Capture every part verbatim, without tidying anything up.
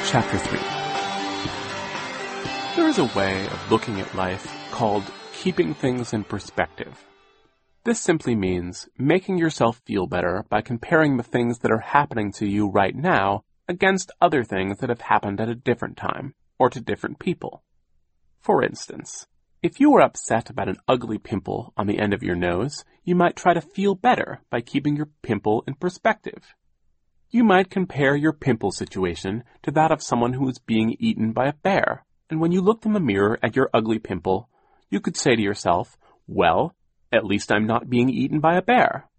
Chapter three. There is a way of looking at life called keeping things in perspective. This simply means making yourself feel better by comparing the things that are happening to you right now against other things that have happened at a different time or to different people. For instance, if you were upset about an ugly pimple on the end of your nose, you might try to feel better by keeping your pimple in perspective. You might compare your pimple situation to that of someone who is being eaten by a bear, and when you looked in the mirror at your ugly pimple, you could say to yourself, well, at least I'm not being eaten by a bear.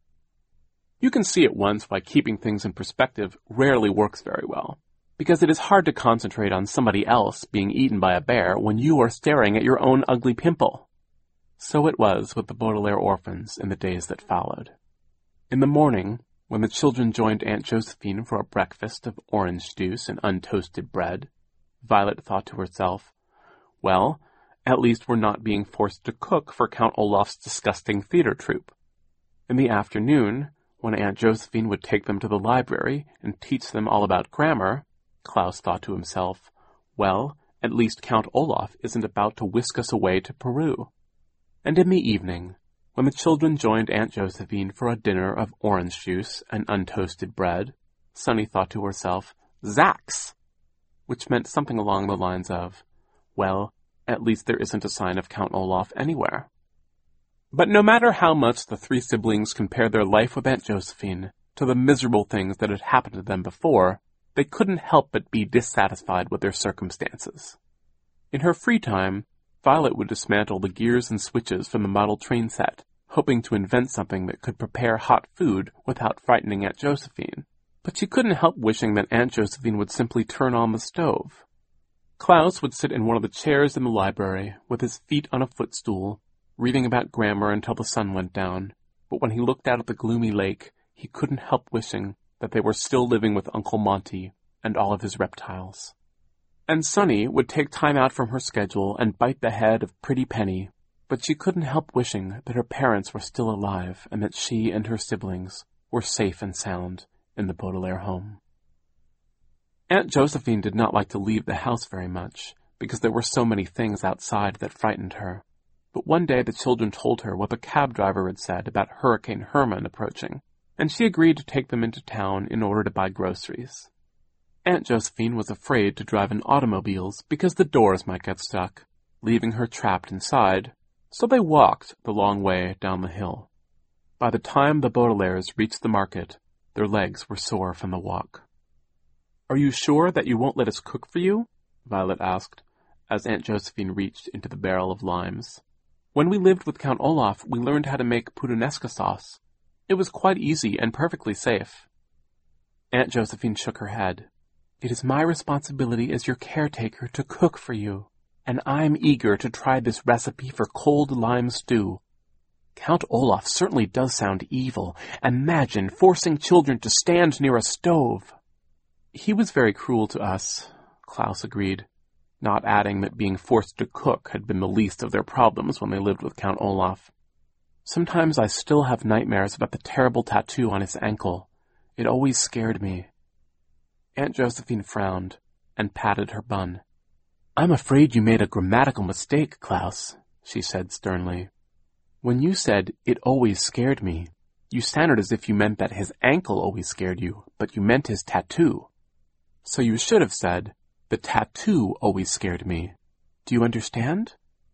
You can see at once why keeping things in perspective rarely works very well, because it is hard to concentrate on somebody else being eaten by a bear when you are staring at your own ugly pimple. So it was with the Baudelaire orphans in the days that followed. In the morning, when the children joined Aunt Josephine for a breakfast of orange juice and untoasted bread, Violet thought to herself, well, at least we're not being forced to cook for Count Olaf's disgusting theater troupe. In the afternoon, when Aunt Josephine would take them to the library and teach them all about grammar, Klaus thought to himself, well, at least Count Olaf isn't about to whisk us away to Peru. And in the evening, when the children joined Aunt Josephine for a dinner of orange juice and untoasted bread, Sunny thought to herself, Zax! Which meant something along the lines of, well, at least there isn't a sign of Count Olaf anywhere. But no matter how much the three siblings compared their life with Aunt Josephine to the miserable things that had happened to them before, they couldn't help but be dissatisfied with their circumstances. In her free time, Violet would dismantle the gears and switches from the model train set, hoping to invent something that could prepare hot food without frightening Aunt Josephine. But she couldn't help wishing that Aunt Josephine would simply turn on the stove. Klaus would sit in one of the chairs in the library, with his feet on a footstool, reading about grammar until the sun went down, but when he looked out at the gloomy lake, he couldn't help wishing that they were still living with Uncle Monty and all of his reptiles. And Sunny would take time out from her schedule and bite the head of Pretty Penny, but she couldn't help wishing that her parents were still alive and that she and her siblings were safe and sound in the Baudelaire home. Aunt Josephine did not like to leave the house very much, because there were so many things outside that frightened her. But one day the children told her what the cab driver had said about Hurricane Herman approaching, and she agreed to take them into town in order to buy groceries. Aunt Josephine was afraid to drive in automobiles because the doors might get stuck, leaving her trapped inside, so they walked the long way down the hill. By the time the Baudelaires reached the market, their legs were sore from the walk. "Are you sure that you won't let us cook for you?" Violet asked, as Aunt Josephine reached into the barrel of limes. "When we lived with Count Olaf, we learned how to make puttanesca sauce. It was quite easy and perfectly safe." Aunt Josephine shook her head. "It is my responsibility as your caretaker to cook for you, and I'm eager to try this recipe for cold lime stew. Count Olaf certainly does sound evil. Imagine forcing children to stand near a stove." "He was very cruel to us," Klaus agreed, not adding that being forced to cook had been the least of their problems when they lived with Count Olaf. "Sometimes I still have nightmares about the terrible tattoo on his ankle. It always scared me." Aunt Josephine frowned and patted her bun. "I'm afraid you made a grammatical mistake, Klaus," she said sternly. "When you said, 'it always scared me,' you sounded as if you meant that his ankle always scared you, but you meant his tattoo. So you should have said, 'the tattoo always scared me.' Do you understand?"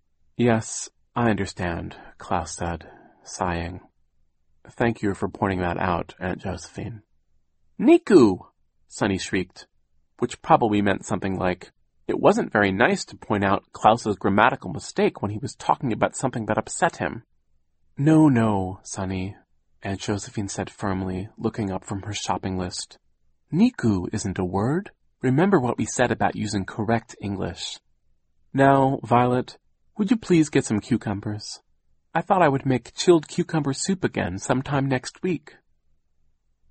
"Yes, I understand," Klaus said, sighing. "Thank you for pointing that out, Aunt Josephine." "Niku!" Sunny shrieked, which probably meant something like, it wasn't very nice to point out Klaus's grammatical mistake when he was talking about something that upset him. "No, no, Sunny," Aunt Josephine said firmly, looking up from her shopping list. "Niku isn't a word. Remember what we said about using correct English. Now, Violet, would you please get some cucumbers? I thought I would make chilled cucumber soup again sometime next week."